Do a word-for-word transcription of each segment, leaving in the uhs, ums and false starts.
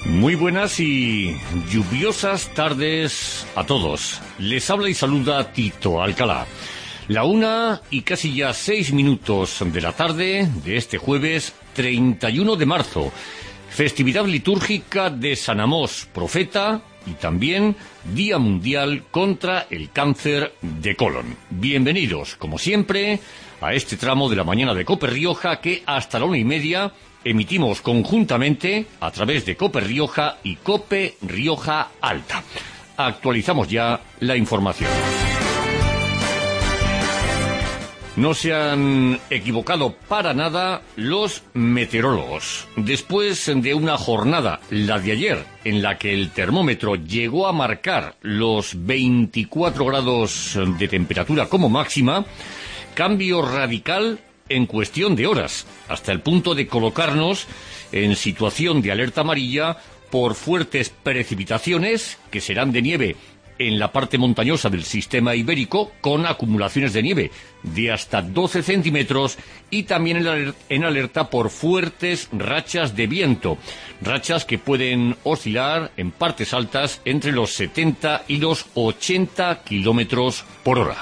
Muy buenas y lluviosas tardes a todos. Les habla y saluda Tito Alcalá. La una y casi ya seis minutos de la tarde de este jueves treinta y uno de marzo. Festividad litúrgica de San Amós, profeta, y también Día Mundial contra el Cáncer de Colon. Bienvenidos, como siempre, a este tramo de la mañana de COPE Rioja que hasta la una y media emitimos conjuntamente a través de COPE Rioja y COPE Rioja Alta. Actualizamos ya la información. No se han equivocado para nada los meteorólogos. Después de una jornada, la de ayer, en la que el termómetro llegó a marcar los veinticuatro grados de temperatura como máxima, cambio radical en cuestión de horas, hasta el punto de colocarnos en situación de alerta amarilla por fuertes precipitaciones que serán de nieve en la parte montañosa del sistema ibérico, con acumulaciones de nieve de hasta doce centímetros, y también en alerta por fuertes rachas de viento, rachas que pueden oscilar en partes altas entre los setenta y los ochenta kilómetros por hora.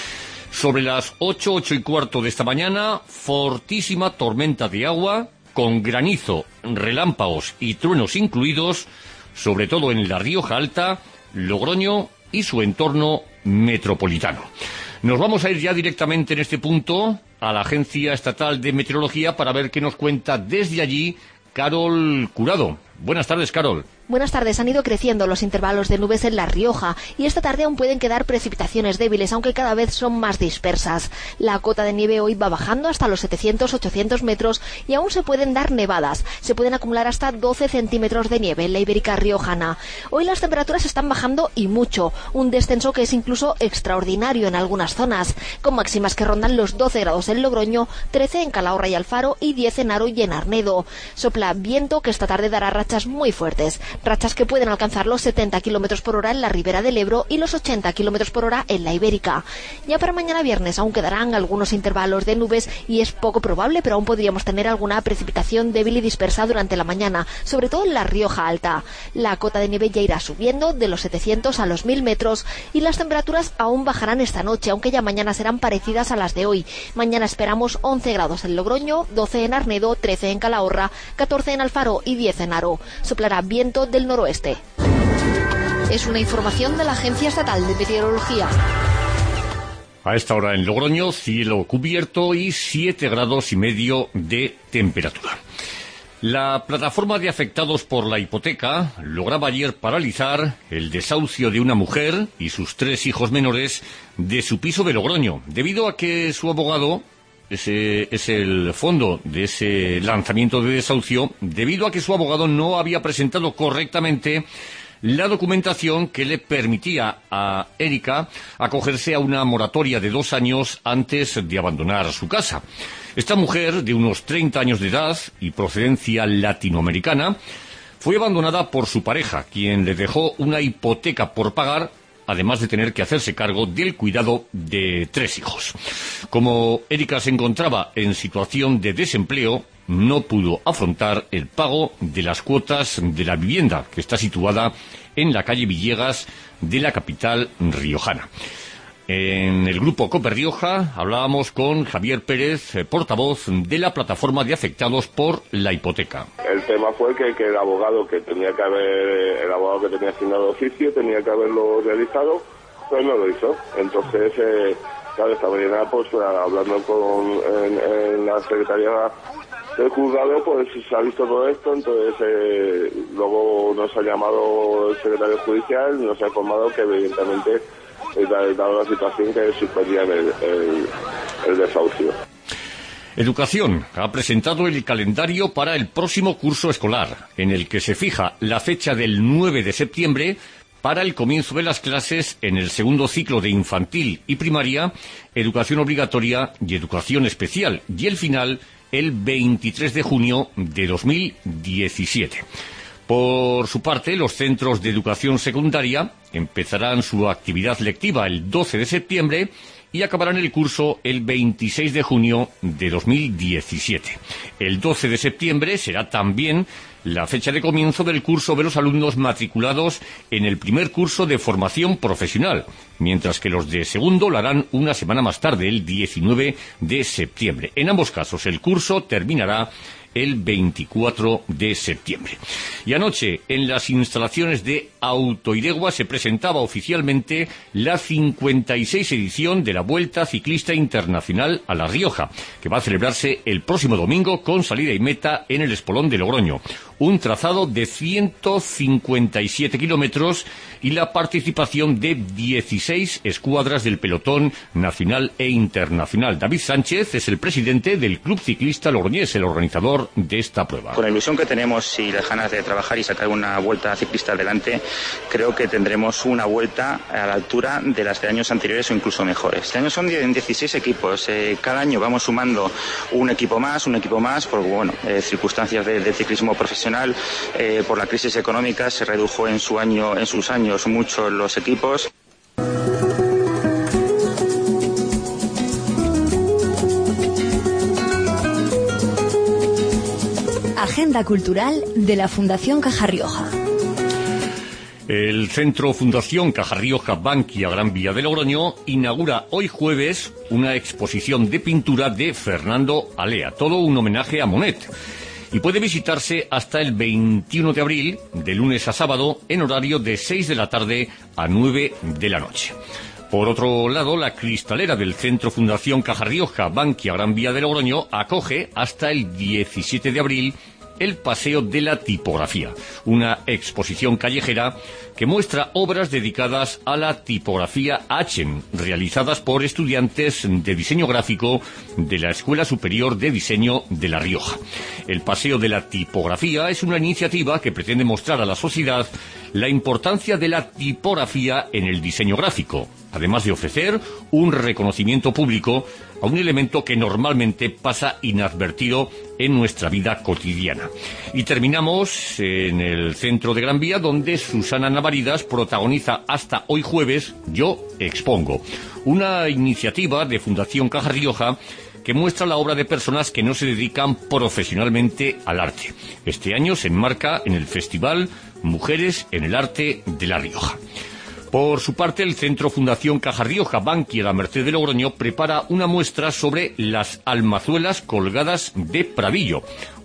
Sobre las ocho, ocho y cuarto de esta mañana, fortísima tormenta de agua, con granizo, relámpagos y truenos incluidos, sobre todo en la Rioja Alta, Logroño y su entorno metropolitano. Nos vamos a ir ya directamente en este punto a la Agencia Estatal de Meteorología para ver qué nos cuenta desde allí Carol Curado. Buenas tardes, Carol. Buenas tardes. Han ido creciendo los intervalos de nubes en La Rioja y esta tarde aún pueden quedar precipitaciones débiles, aunque cada vez son más dispersas. La cota de nieve hoy va bajando hasta los setecientos, ochocientos metros y aún se pueden dar nevadas. Se pueden acumular hasta doce centímetros de nieve en la Ibérica riojana. Hoy las temperaturas están bajando y mucho, un descenso que es incluso extraordinario en algunas zonas, con máximas que rondan los doce grados en Logroño, trece en Calahorra y Alfaro y diez en Haro y en Arnedo. Sopla viento que esta tarde dará rachas muy fuertes. Rachas que pueden alcanzar los setenta kilómetros por hora en la Ribera del Ebro y los ochenta kilómetros por hora en la Ibérica. Ya para mañana viernes aún quedarán algunos intervalos de nubes y es poco probable, pero aún podríamos tener alguna precipitación débil y dispersa durante la mañana, sobre todo en la Rioja Alta. La cota de nieve ya irá subiendo de los setecientos a los mil metros y las temperaturas aún bajarán esta noche, aunque ya mañana serán parecidas a las de hoy. Mañana esperamos once grados en Logroño, doce en Arnedo, trece en Calahorra, catorce en Alfaro y diez en Haro. Soplará viento del noroeste. Es una información de la Agencia Estatal de Meteorología. A esta hora en Logroño, cielo cubierto y siete grados y medio de temperatura. La plataforma de afectados por la hipoteca lograba ayer paralizar el desahucio de una mujer y sus tres hijos menores de su piso de Logroño, debido a que su abogado, ese es el fondo de ese lanzamiento de desahucio, debido a que su abogado no había presentado correctamente la documentación que le permitía a Erika acogerse a una moratoria de dos años antes de abandonar su casa. Esta mujer, de unos treinta años de edad y procedencia latinoamericana, fue abandonada por su pareja, quien le dejó una hipoteca por pagar, además de tener que hacerse cargo del cuidado de tres hijos. Como Erika se encontraba en situación de desempleo, no pudo afrontar el pago de las cuotas de la vivienda, que está situada en la calle Villegas de la capital riojana. En el grupo COPE Rioja hablábamos con Javier Pérez, portavoz de la plataforma de afectados por la hipoteca. El tema fue que, que el abogado que tenía que haber, el abogado que tenía asignado oficio tenía que haberlo realizado, pues no lo hizo. Entonces, eh, claro, esta mañana, pues hablando con en, en la secretaría del juzgado, pues se ha visto todo esto. Entonces, eh, luego nos ha llamado el secretario judicial y nos ha informado que evidentemente, dado la situación, que suspendían el, el, el desahucio. Educación ha presentado el calendario para el próximo curso escolar, en el que se fija la fecha del nueve de septiembre para el comienzo de las clases en el segundo ciclo de infantil y primaria, educación obligatoria y educación especial, y el final el veintitrés de junio de dos mil diecisiete. Por su parte, los centros de educación secundaria empezarán su actividad lectiva el doce de septiembre y acabarán el curso el veintiséis de junio de dos mil diecisiete. El doce de septiembre será también la fecha de comienzo del curso de los alumnos matriculados en el primer curso de formación profesional, mientras que los de segundo lo harán una semana más tarde, el diecinueve de septiembre. En ambos casos, el curso terminará el veinticuatro de septiembre. Y anoche, en las instalaciones de Autoiregua, se presentaba oficialmente la cincuenta y seis edición de la Vuelta Ciclista Internacional a La Rioja, que va a celebrarse el próximo domingo con salida y meta en el Espolón de Logroño. Un trazado de ciento cincuenta y siete kilómetros y la participación de dieciséis escuadras del pelotón nacional e internacional. David Sánchez es el presidente del Club Ciclista Logroñés, el organizador de esta prueba. Con la ilusión que tenemos y las ganas de trabajar y sacar una vuelta ciclista adelante, creo que tendremos una vuelta a la altura de las de años anteriores o incluso mejores. Este año son dieciséis equipos, eh, cada año vamos sumando un equipo más, un equipo más, por bueno, eh, circunstancias de, de ciclismo profesional, eh, por la crisis económica se redujo en su año, en sus años mucho los equipos. Agenda cultural de la Fundación Caja Rioja. El Centro Fundación Caja Rioja Bankia Gran Vía de Logroño inaugura hoy jueves una exposición de pintura de Fernando Alea, todo un homenaje a Monet. Y puede visitarse hasta el veintiuno de abril, de lunes a sábado, en horario de seis de la tarde a nueve de la noche. Por otro lado, la cristalera del Centro Fundación Caja Rioja Bankia Gran Vía de Logroño acoge hasta el diecisiete de abril el Paseo de la Tipografía, una exposición callejera que muestra obras dedicadas a la tipografía Achen, realizadas por estudiantes de diseño gráfico de la Escuela Superior de Diseño de La Rioja. El Paseo de la Tipografía es una iniciativa que pretende mostrar a la sociedad la importancia de la tipografía en el diseño gráfico, además de ofrecer un reconocimiento público a un elemento que normalmente pasa inadvertido en nuestra vida cotidiana. Y terminamos en el centro de Gran Vía, donde Susana Navaridas protagoniza hasta hoy jueves Yo Expongo, una iniciativa de Fundación Caja Rioja que muestra la obra de personas que no se dedican profesionalmente al arte. Este año se enmarca en el Festival Mujeres en el Arte de La Rioja. Por su parte, el Centro Fundación Caja Rioja Bankia La Merced de Logroño prepara una muestra sobre las almazuelas colgadas de Pradillo,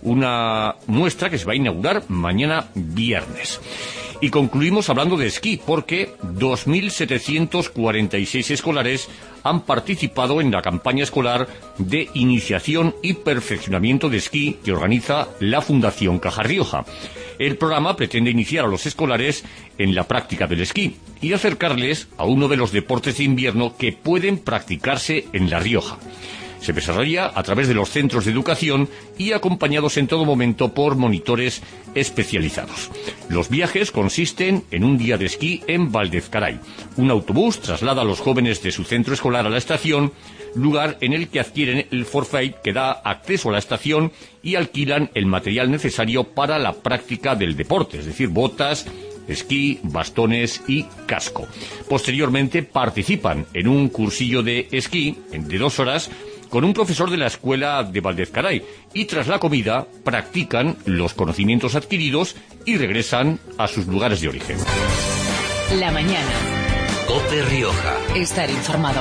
una muestra que se va a inaugurar mañana viernes. Y concluimos hablando de esquí, porque dos mil setecientos cuarenta y seis escolares han participado en la campaña escolar de iniciación y perfeccionamiento de esquí que organiza la Fundación Caja Rioja. El programa pretende iniciar a los escolares en la práctica del esquí y acercarles a uno de los deportes de invierno que pueden practicarse en La Rioja. Se desarrolla a través de los centros de educación y acompañados en todo momento por monitores especializados. Los viajes consisten en un día de esquí en Valdezcaray. Un autobús traslada a los jóvenes de su centro escolar a la estación, lugar en el que adquieren el forfait que da acceso a la estación y alquilan el material necesario para la práctica del deporte, es decir, botas, esquí, bastones y casco. Posteriormente participan en un cursillo de esquí de dos horas con un profesor de la escuela de Valdezcaray y tras la comida practican los conocimientos adquiridos y regresan a sus lugares de origen. La mañana. COPE Rioja. Estar informado.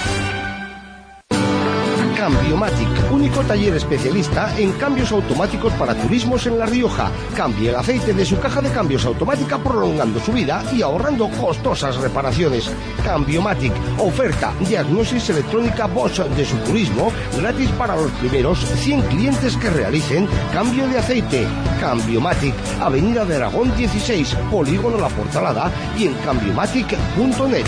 Cambiomatic, único taller especialista en cambios automáticos para turismos en La Rioja. Cambie el aceite de su caja de cambios automática prolongando su vida y ahorrando costosas reparaciones. Cambiomatic, oferta diagnosis electrónica Bosch de su turismo gratis para los primeros cien clientes que realicen cambio de aceite. Cambiomatic, Avenida de Aragón dieciséis, Polígono La Portalada y en cambiomatic punto net.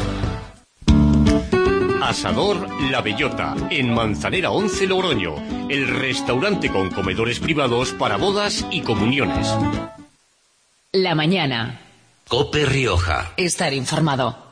Asador La Bellota, en Manzanera once Logroño, el restaurante con comedores privados para bodas y comuniones. La mañana. COPE Rioja. Estar informado.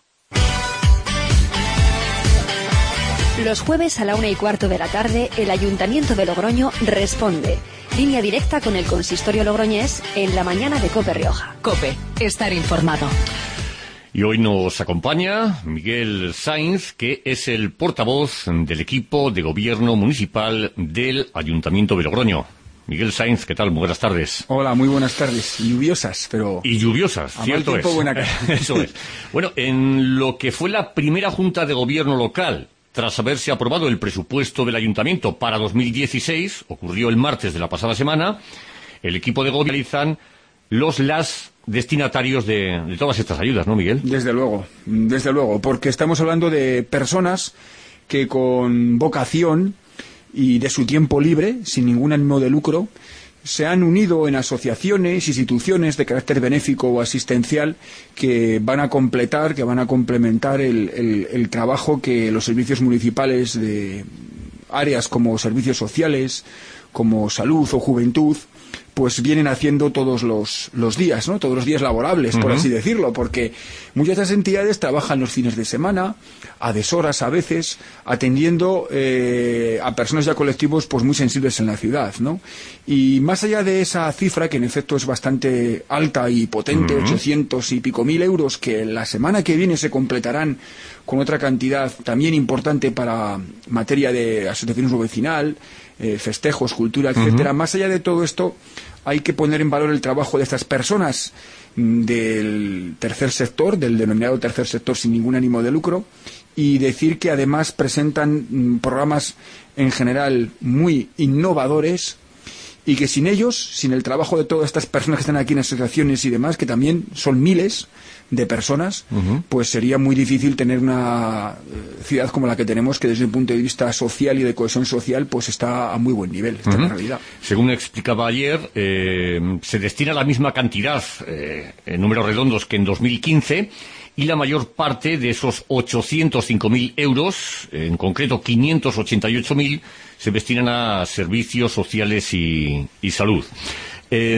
Los jueves a la una y cuarto de la tarde, el Ayuntamiento de Logroño responde. Línea directa con el Consistorio Logroñés en la mañana de COPE Rioja. COPE. Estar informado. Y hoy nos acompaña Miguel Sainz, que es el portavoz del equipo de gobierno municipal del Ayuntamiento de Logroño. Miguel Sainz, ¿qué tal? Muy buenas tardes. Hola, muy buenas tardes. Lluviosas, pero... Y lluviosas, a cierto mal tiempo, es. Buena cara. Eso es. Bueno, en lo que fue la primera Junta de Gobierno local, tras haberse aprobado el presupuesto del Ayuntamiento para dos mil dieciséis, ocurrió el martes de la pasada semana, el equipo de gobierno realizan los las destinatarios de, de todas estas ayudas, ¿no, Miguel? Desde luego, desde luego, porque estamos hablando de personas que con vocación y de su tiempo libre, sin ningún ánimo de lucro, se han unido en asociaciones, instituciones de carácter benéfico o asistencial que van a completar, que van a complementar el, el, el trabajo que los servicios municipales de áreas como servicios sociales, como salud o juventud, pues vienen haciendo todos los, los días, ¿no? Todos los días laborables, por uh-huh. así decirlo, porque muchas de estas entidades trabajan los fines de semana, a deshoras a veces, atendiendo eh, a personas y a colectivos pues muy sensibles en la ciudad, ¿no? Y más allá de esa cifra, que en efecto es bastante alta y potente, uh-huh. ochocientos y pico mil euros, que la semana que viene se completarán con otra cantidad también importante para materia de asociacionismo vecinal, eh, festejos, cultura, etcétera. Uh-huh. Más allá de todo esto, hay que poner en valor el trabajo de estas personas del tercer sector, del denominado tercer sector sin ningún ánimo de lucro, y decir que además presentan mm, programas en general muy innovadores, y que sin ellos, sin el trabajo de todas estas personas que están aquí en asociaciones y demás, que también son miles de personas, uh-huh. pues sería muy difícil tener una eh, ciudad como la que tenemos, que desde el punto de vista social y de cohesión social pues está a muy buen nivel, está uh-huh. en la realidad. Según explicaba ayer, eh, se destina la misma cantidad eh, en números redondos que en dos mil quince, y la mayor parte de esos ochocientos cinco mil euros, en concreto quinientos ochenta y ocho mil, se destinan a servicios sociales y, y salud. Eh,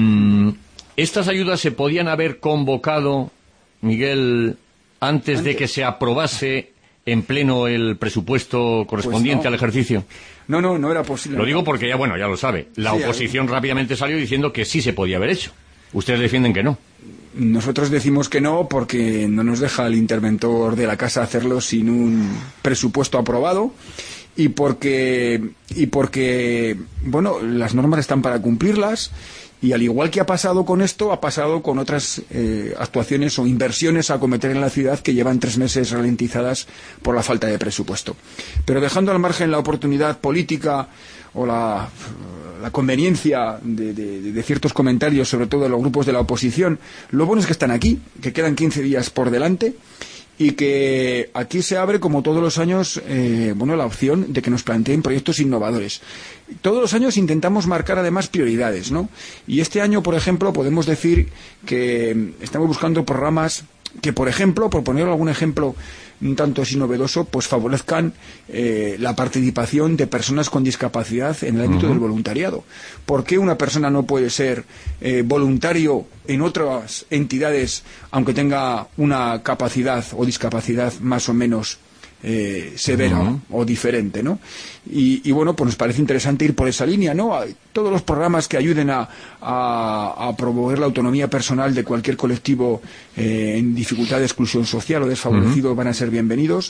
estas ayudas se podían haber convocado, Miguel, antes, antes de que se aprobase en pleno el presupuesto correspondiente pues no. al ejercicio. No, no, no era posible. Lo digo porque ya, bueno, ya lo sabe. La sí, oposición rápidamente salió diciendo que sí se podía haber hecho. Ustedes defienden que no. Nosotros decimos que no porque no nos deja el interventor de la casa hacerlo sin un presupuesto aprobado y porque, y porque bueno, las normas están para cumplirlas. Y al igual que ha pasado con esto, ha pasado con otras eh, actuaciones o inversiones a acometer en la ciudad que llevan tres meses ralentizadas por la falta de presupuesto. Pero dejando al margen la oportunidad política o la, la conveniencia de, de, de ciertos comentarios, sobre todo de los grupos de la oposición, lo bueno es que están aquí, que quedan quince días por delante, y que aquí se abre, como todos los años, eh, bueno, la opción de que nos planteen proyectos innovadores. Todos los años intentamos marcar además prioridades, ¿no? Y este año, por ejemplo, podemos decir que estamos buscando programas que, por ejemplo, por poner algún ejemplo un tanto así novedoso, pues favorezcan eh, la participación de personas con discapacidad en el ámbito uh-huh. del voluntariado. ¿Por qué una persona no puede ser eh, voluntario en otras entidades, aunque tenga una capacidad o discapacidad más o menos eh, severa uh-huh. o diferente, ¿no? Y, y bueno, pues nos parece interesante ir por esa línea, ¿no? Todos los programas que ayuden a, a, a promover la autonomía personal de cualquier colectivo eh, en dificultad de exclusión social o desfavorecido uh-huh. van a ser bienvenidos.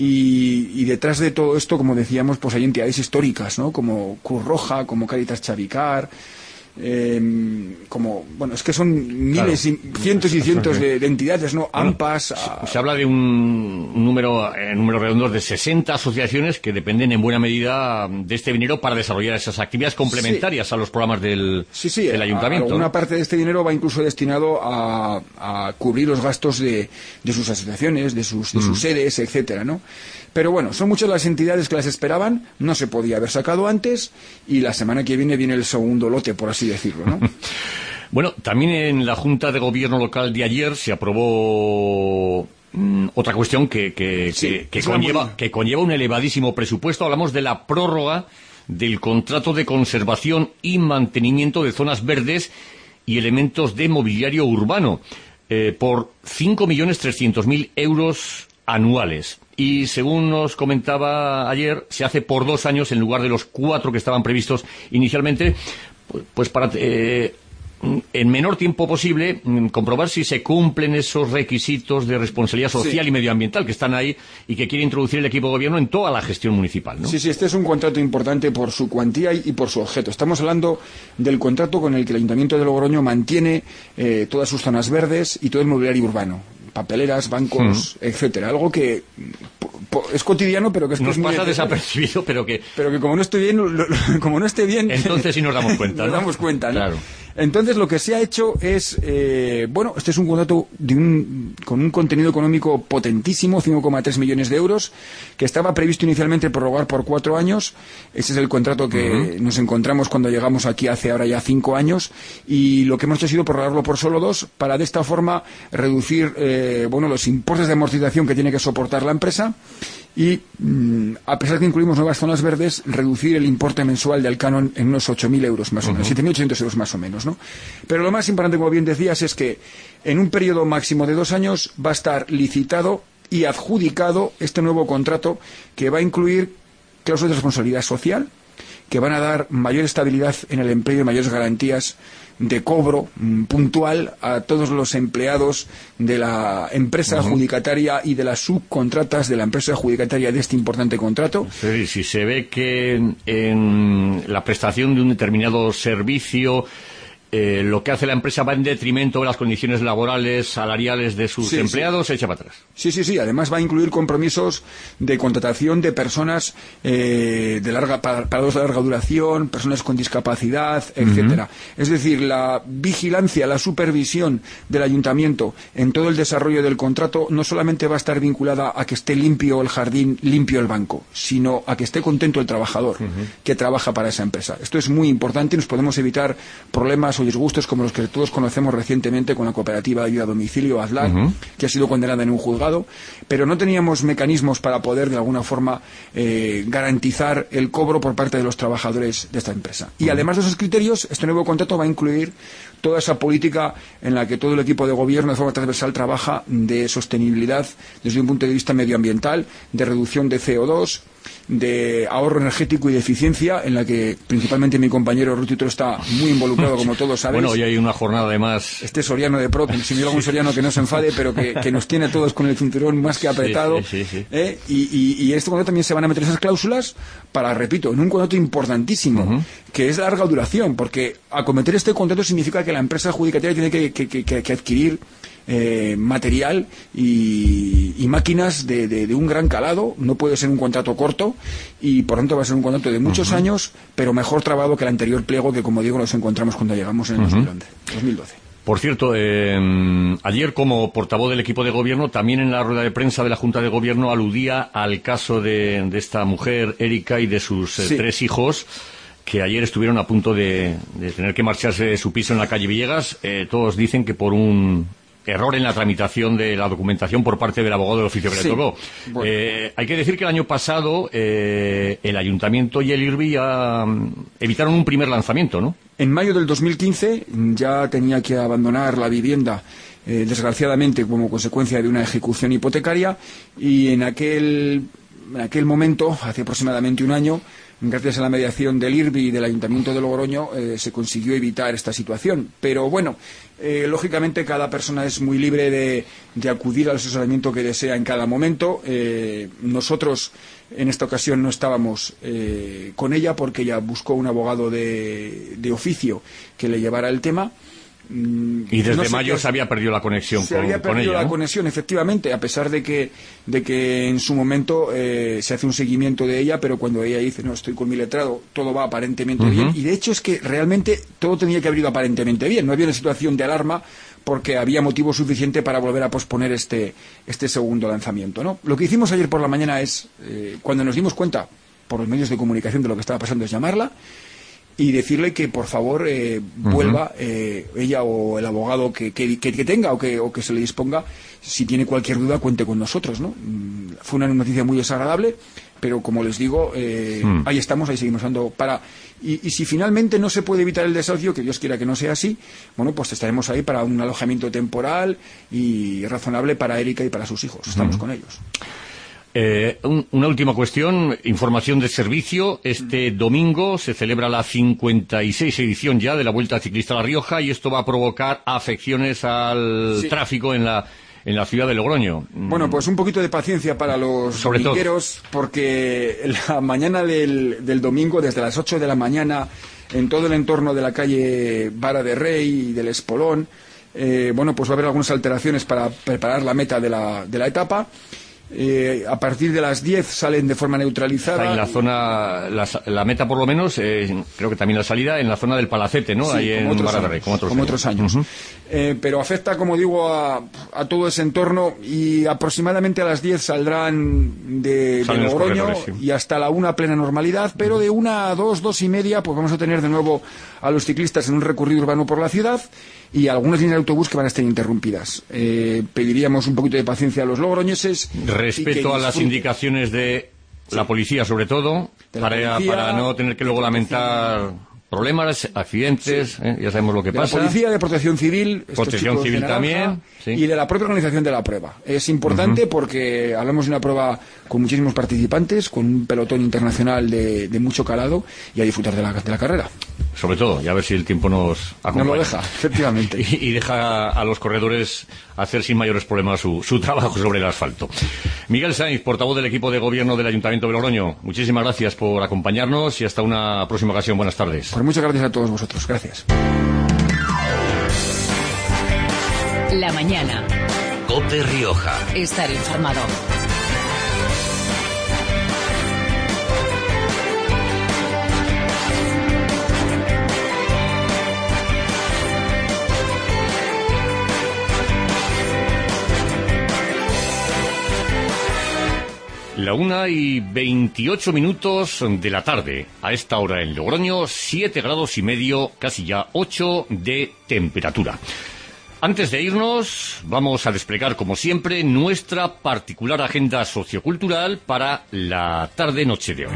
Y, y detrás de todo esto, como decíamos, pues hay entidades históricas, ¿no? Como Cruz Roja, como Cáritas Chavicar, Eh, como, bueno, es que son miles claro. y cientos y cientos de, de entidades, ¿no? Bueno, AMPAs. A... Se habla de un, un número, en números redondos de sesenta asociaciones que dependen en buena medida de este dinero para desarrollar esas actividades complementarias sí. a los programas del, sí, sí, del ayuntamiento. Una ¿no? parte de este dinero va incluso destinado a, a cubrir los gastos de, de sus asociaciones, de sus, de sus mm. sedes, etcétera, ¿no? Pero bueno, son muchas las entidades que las esperaban, no se podía haber sacado antes, y la semana que viene viene el segundo lote, por así decirlo, ¿no? Bueno, también en la Junta de Gobierno local de ayer se aprobó mmm, otra cuestión que, que, sí, que, que, conlleva, que conlleva un elevadísimo presupuesto. Hablamos de la prórroga del contrato de conservación y mantenimiento de zonas verdes y elementos de mobiliario urbano eh, por cinco millones trescientos mil euros anuales. Y según nos comentaba ayer, se hace por dos años en lugar de los cuatro que estaban previstos inicialmente, pues, pues para eh, en menor tiempo posible, comprobar si se cumplen esos requisitos de responsabilidad social sí. y medioambiental que están ahí y que quiere introducir el equipo de gobierno en toda la gestión municipal, ¿no? Sí, sí, este es un contrato importante por su cuantía y, y por su objeto. Estamos hablando del contrato con el que el Ayuntamiento de Logroño mantiene eh, todas sus zonas verdes y todo el mobiliario urbano. Papeleras, bancos, mm. etcétera. Algo que po, po, es cotidiano, pero que es, nos que es pasa muy desapercibido, pero que pero que como no esté bien, lo, lo, como no esté bien, entonces sí nos damos cuenta, nos ¿no? damos cuenta, ¿no? Claro. Entonces lo que se ha hecho es, eh, bueno, este es un contrato de un, con un contenido económico potentísimo, cinco coma tres millones de euros, que estaba previsto inicialmente prorrogar por cuatro años. Ese es el contrato que uh-huh. nos encontramos cuando llegamos aquí hace ahora ya cinco años, y lo que hemos hecho ha sido prorrogarlo por solo dos, para de esta forma reducir, eh, bueno, los importes de amortización que tiene que soportar la empresa. Y, mmm, a pesar de que incluimos nuevas zonas verdes, reducir el importe mensual del canon en unos ocho mil euros más o menos, uh-huh. siete mil ochocientos euros más o menos, ¿no? Pero lo más importante, como bien decías, es que en un periodo máximo de dos años va a estar licitado y adjudicado este nuevo contrato, que va a incluir cláusulas de responsabilidad social, que van a dar mayor estabilidad en el empleo y mayores garantías de cobro mm, puntual a todos los empleados de la empresa uh-huh. adjudicataria y de las subcontratas de la empresa adjudicataria de este importante contrato. Sí, si se ve que en, en la prestación de un determinado servicio Eh, lo que hace la empresa va en detrimento de las condiciones laborales, salariales de sus sí, empleados, sí. se echa para atrás. Sí, sí, sí. Además va a incluir compromisos de contratación de personas eh, de larga, parados de larga duración, personas con discapacidad, etcétera. Uh-huh. Es decir, la vigilancia, la supervisión del ayuntamiento en todo el desarrollo del contrato no solamente va a estar vinculada a que esté limpio el jardín, limpio el banco, sino a que esté contento el trabajador uh-huh. que trabaja para esa empresa. Esto es muy importante y nos podemos evitar problemas o disgustos como los que todos conocemos recientemente con la cooperativa de ayuda a domicilio, AZLAR, uh-huh. que ha sido condenada en un juzgado, pero no teníamos mecanismos para poder de alguna forma eh, garantizar el cobro por parte de los trabajadores de esta empresa. Y uh-huh. además de esos criterios, este nuevo contrato va a incluir toda esa política en la que todo el equipo de gobierno de forma transversal trabaja de sostenibilidad desde un punto de vista medioambiental, de reducción de C O dos, de ahorro energético y de eficiencia, en la que principalmente mi compañero Rutito está muy involucrado, como todos sabéis. Bueno, hoy hay una jornada además. Este Soriano de Pro, que si me digo algún Soriano que no se enfade, pero que, que nos tiene todos con el cinturón más que apretado. Sí, sí, sí, sí. ¿eh? Y, y, y en este contrato también se van a meter esas cláusulas para, repito, en un contrato importantísimo, uh-huh. que es de larga duración, porque acometer este contrato significa que la empresa adjudicataria tiene que, que, que, que adquirir Eh, material y, y máquinas de, de, de un gran calado. No puede ser un contrato corto y por tanto va a ser un contrato de muchos uh-huh. años, pero mejor trabado que el anterior pliego, que como digo nos encontramos cuando llegamos en el uh-huh. dos mil doce. Por cierto, eh, ayer como portavoz del equipo de gobierno, también en la rueda de prensa de la Junta de Gobierno aludía al caso de, de esta mujer, Erika, y de sus eh, sí. tres hijos, que ayer estuvieron a punto de, de tener que marcharse de su piso en la calle Villegas. Eh, todos dicen que por un error en la tramitación de la documentación por parte del abogado del oficio que sí. le tocó. Bueno. Eh, hay que decir que el año pasado eh, el Ayuntamiento y el I R B I ya evitaron un primer lanzamiento, ¿no? En mayo del dos mil quince ya tenía que abandonar la vivienda, eh, desgraciadamente como consecuencia de una ejecución hipotecaria, y en aquel, en aquel momento, hace aproximadamente un año, gracias a la mediación del I R B I y del Ayuntamiento de Logroño, eh, se consiguió evitar esta situación. Pero bueno, eh, lógicamente cada persona es muy libre de, de acudir al asesoramiento que desea en cada momento. Eh, nosotros en esta ocasión no estábamos eh, con ella porque ella buscó un abogado de, de oficio que le llevara el tema. Y desde no sé mayo qué, se había perdido la conexión se con, había perdido con ella, la ¿no? conexión, efectivamente, a pesar de que de que en su momento eh, se hace un seguimiento de ella, pero cuando ella dice, no, estoy con mi letrado, todo va aparentemente uh-huh. bien, y de hecho es que realmente todo tenía que haber ido aparentemente bien, no había una situación de alarma porque había motivo suficiente para volver a posponer este, este segundo lanzamiento, ¿no? Lo que hicimos ayer por la mañana es, eh, cuando nos dimos cuenta por los medios de comunicación de lo que estaba pasando, es llamarla y decirle que por favor eh, uh-huh. vuelva eh, ella o el abogado que, que, que, que tenga o que, o que se le disponga. Si tiene cualquier duda, cuente con nosotros, ¿no? Fue una noticia muy desagradable, pero como les digo, eh, uh-huh. ahí estamos, ahí seguimos dando para... Y, y si finalmente no se puede evitar el desahucio, que Dios quiera que no sea así, bueno, pues estaremos ahí para un alojamiento temporal y razonable para Erika y para sus hijos. Estamos uh-huh. con ellos. Eh, un, una última cuestión, información de servicio. Este domingo se celebra la cincuenta y seis edición ya de la Vuelta Ciclista a La Rioja y esto va a provocar afecciones al sí. tráfico en la en la ciudad de Logroño. Bueno, pues un poquito de paciencia para los viqueros, porque la mañana del, del domingo, desde las ocho de la mañana, en todo el entorno de la calle Vara de Rey y del Espolón, eh, bueno, pues va a haber algunas alteraciones para preparar la meta de la, de la etapa. Eh, a partir de las diez salen de forma neutralizada. Está en la zona, la, la meta por lo menos, eh, creo que también la salida en la zona del Palacete, ¿no? Sí, ahí en Barra como otros como años. Otros años. Uh-huh. eh, pero afecta, como digo, a, a todo ese entorno y aproximadamente a las diez saldrán de, de Logroño sí. y hasta la una plena normalidad, pero uh-huh. de una a dos, dos y media, pues vamos a tener de nuevo a los ciclistas en un recorrido urbano por la ciudad y algunas líneas de autobús que van a estar interrumpidas. Eh, pediríamos un poquito de paciencia a los logroñeses. Respeto a las indicaciones de sí. la policía, sobre todo, para, policía, para no tener que luego lamentar problemas, accidentes, sí. ¿eh? Ya sabemos lo que de pasa. La policía, de Protección Civil, Protección Civil naranja, también, sí. y de la propia organización de la prueba. Es importante uh-huh. porque hablamos de una prueba con muchísimos participantes, con un pelotón internacional de, de mucho calado y a disfrutar de la, de la carrera. Sobre todo, y a ver si el tiempo nos acompaña. No lo deja, efectivamente. y, y deja a los corredores hacer sin mayores problemas su, su trabajo sobre el asfalto. Miguel Sainz, portavoz del equipo de gobierno del Ayuntamiento de Logroño, muchísimas gracias por acompañarnos y hasta una próxima ocasión. Buenas tardes. Pues muchas gracias a todos vosotros. Gracias. La mañana. COPE Rioja. Estar informado. La una y veintiocho minutos de la tarde. A esta hora en Logroño, siete grados y medio, casi ya ocho de temperatura. Antes de irnos, vamos a desplegar, como siempre, nuestra particular agenda sociocultural para la tarde-noche de hoy.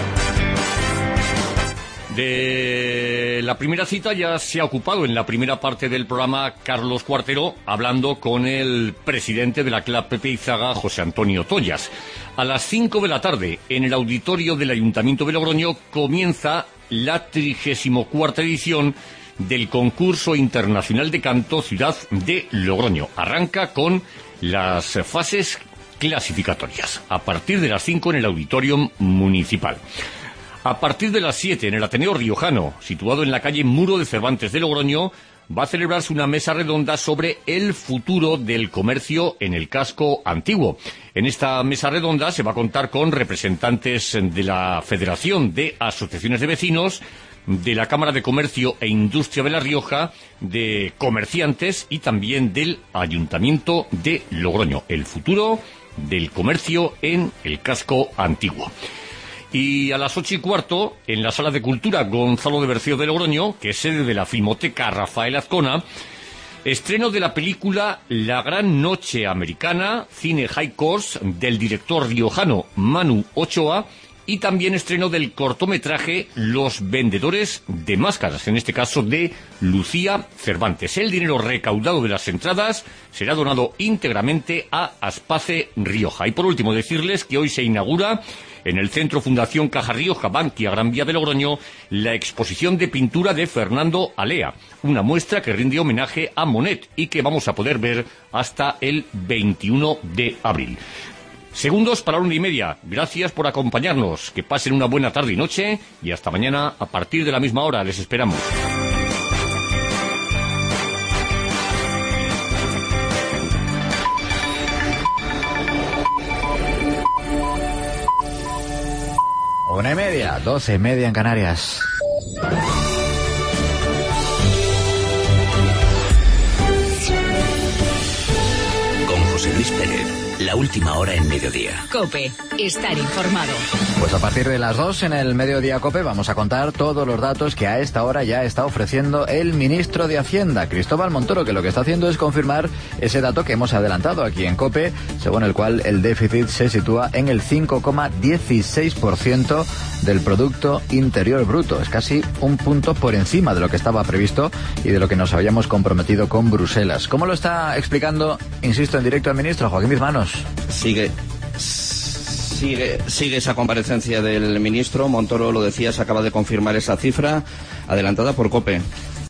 De la primera cita ya se ha ocupado en la primera parte del programa Carlos Cuartero, hablando con el presidente de la Club Pepe Izaga, José Antonio Tollas. A las cinco de la tarde, en el auditorio del Ayuntamiento de Logroño, comienza la trigésimo cuarta edición del concurso internacional de canto Ciudad de Logroño. Arranca con las fases clasificatorias, a partir de las cinco en el auditorio municipal. A partir de las siete, en el Ateneo Riojano, situado en la calle Muro de Cervantes de Logroño, va a celebrarse una mesa redonda sobre el futuro del comercio en el casco antiguo. En esta mesa redonda se va a contar con representantes de la Federación de Asociaciones de Vecinos, de la Cámara de Comercio e Industria de La Rioja, de comerciantes y también del Ayuntamiento de Logroño. El futuro del comercio en el casco antiguo. Y a las ocho y cuarto, en la Sala de Cultura Gonzalo de Berceo de Logroño, que es sede de la Filmoteca Rafael Azcona, estreno de la película La Gran Noche Americana, cine high course, del director riojano Manu Ochoa, y también estreno del cortometraje Los Vendedores de Máscaras, en este caso de Lucía Cervantes. El dinero recaudado de las entradas será donado íntegramente a Aspace Rioja. Y por último, decirles que hoy se inaugura en el Centro Fundación Caja Rioja, Bankia Gran Vía de Logroño, la exposición de pintura de Fernando Alea, una muestra que rinde homenaje a Monet y que vamos a poder ver hasta el veintiuno de abril. Segundos para la una y media. Gracias por acompañarnos. Que pasen una buena tarde y noche y hasta mañana a partir de la misma hora. Les esperamos. Una y media, doce y media en Canarias. Con José Luis Pérez. La última hora en mediodía. COPE. Estar informado. Pues a partir de las dos en el Mediodía COPE vamos a contar todos los datos que a esta hora ya está ofreciendo el ministro de Hacienda, Cristóbal Montoro, que lo que está haciendo es confirmar ese dato que hemos adelantado aquí en COPE, según el cual el déficit se sitúa en el cinco coma dieciséis por ciento del Producto Interior Bruto. Es casi un punto por encima de lo que estaba previsto y de lo que nos habíamos comprometido con Bruselas. ¿Cómo lo está explicando, insisto, en directo el ministro Joaquín Bismanos? Sigue sigue, sigue esa comparecencia del ministro. Montoro, lo decía, se acaba de confirmar esa cifra adelantada por COPE.